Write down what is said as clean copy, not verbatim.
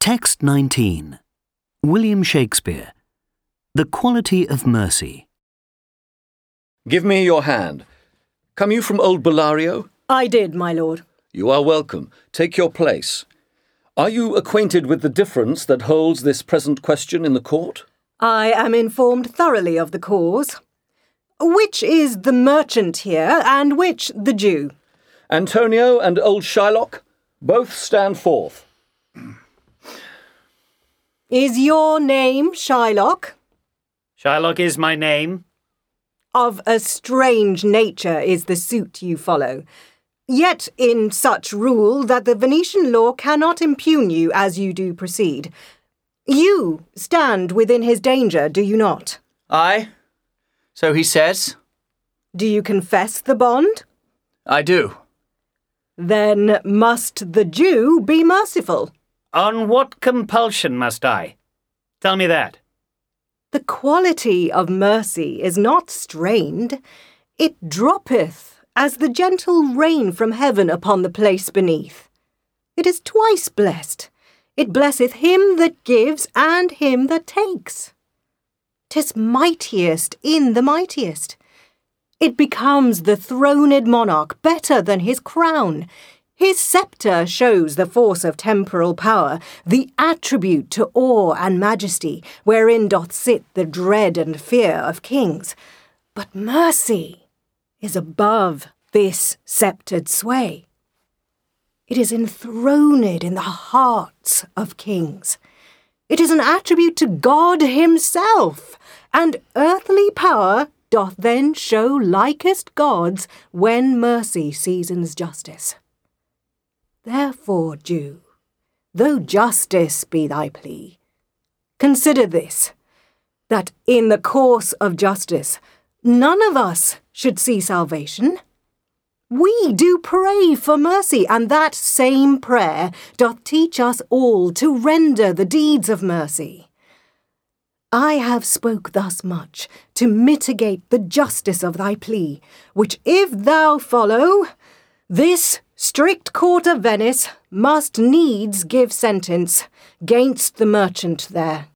Text 19. William Shakespeare. The Quality of Mercy. Give me your hand. Come you from old Bellario? I did, my lord. You are welcome. Take your place. Are you acquainted with the difference that holds this present question in the court? I am informed thoroughly of the cause. Which is the merchant here, and which the Jew? Antonio and old Shylock, both stand forth. Is your name Shylock? Shylock is my name. Of a strange nature is the suit you follow, yet in such rule that the Venetian law cannot impugn you as you do proceed. You stand within his danger, do you not? Aye, so he says. Do you confess the bond? I do. Then must the Jew be merciful? On what compulsion must I? Tell me that. The quality of mercy is not strained. It droppeth as the gentle rain from heaven upon the place beneath. It is twice blessed. It blesseth him that gives and him that takes. 'Tis mightiest in the mightiest. It becomes the throned monarch better than his crown. His sceptre shows the force of temporal power, the attribute to awe and majesty, wherein doth sit the dread and fear of kings. But mercy is above this sceptred sway. It is enthroned in the hearts of kings. It is an attribute to God himself, and earthly power doth then show likest God's when mercy seasons justice. Therefore, Jew, though justice be thy plea, consider this, that in the course of justice none of us should see salvation. We do pray for mercy, and that same prayer doth teach us all to render the deeds of mercy. I have spoke thus much to mitigate the justice of thy plea, which if thou follow, this strict court of Venice must needs give sentence 'gainst the merchant there.